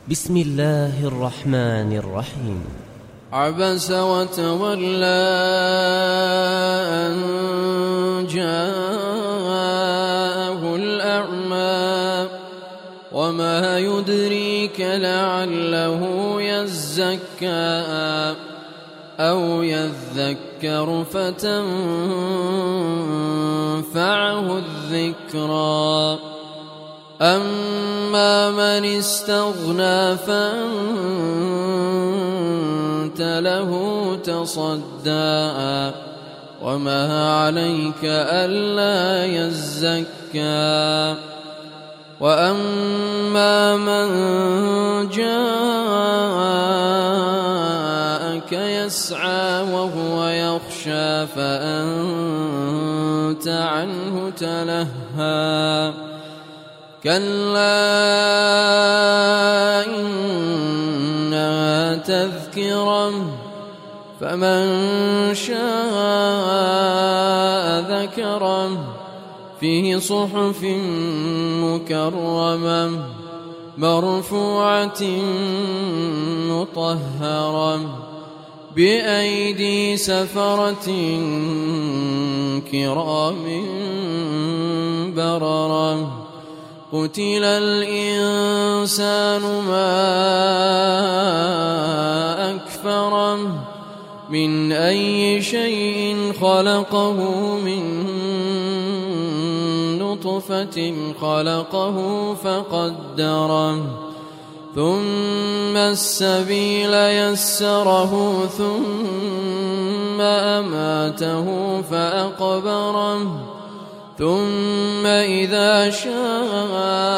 بسم الله الرحمن الرحيم. عبس وتولى أن جاءه الأعمى وما يدريك لعله يزكى أو يذكر فتنفعه الذكرى. أما من استغنى فأنت له تصدى وما عليك ألا يزكى. وأما من جاءك يسعى وهو يخشى فأنت عنه تلهى. كلا إنها تذكرة فمن شاء ذكره في صحف مكرمة مرفوعة مطهرة بأيدي سفرة كرام بررة. قتل الإنسان ما أكفره من أي شيء خلقه من نطفة خلقه فقدره ثم السبيل يسره ثم أماته فأقبره ثم إذا شاء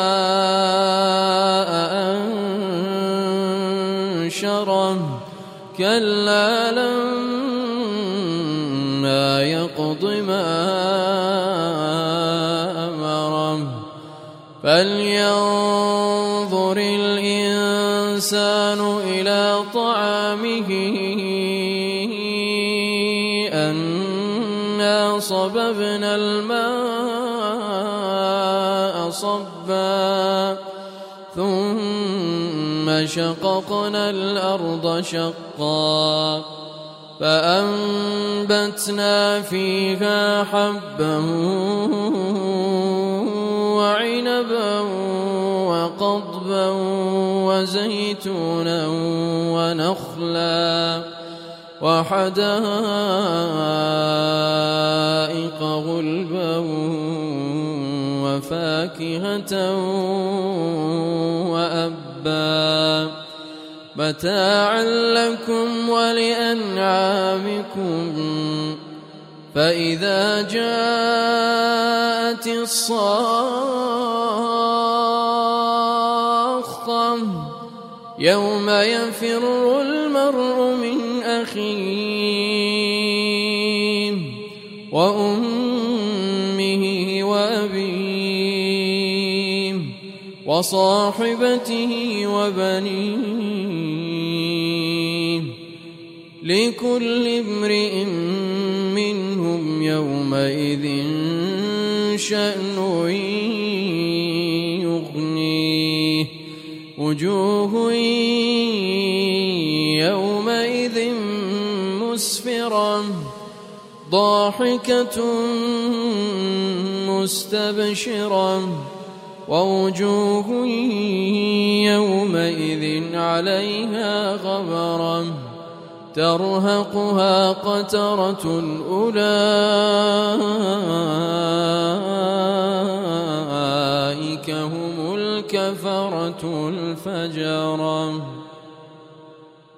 أنشره. كلا لما يقض ما أمره. فلينظر الإنسان إلى طعامه أنا صببنا الماء صبا ثم شققنا الأرض شقا فأنبتنا فيها حبا وعنبا وقضبا وزيتونا ونخلا وحدائق غلبا وفاكهة وأبا متاعا لكم ولأنعامكم. فإذا جاءت الصاخة يوم يفر المرء من أخيه وأمه وأبيه وصاحبته وبنيه لكل امرئ منهم يومئذ شأن يغنيه. وجوه يومئذ مسفرة ضاحكة مستبشرة ووجوه يومئذ عليها غبرة ترهقها قترة أولئك هم الكفرة الفجرة.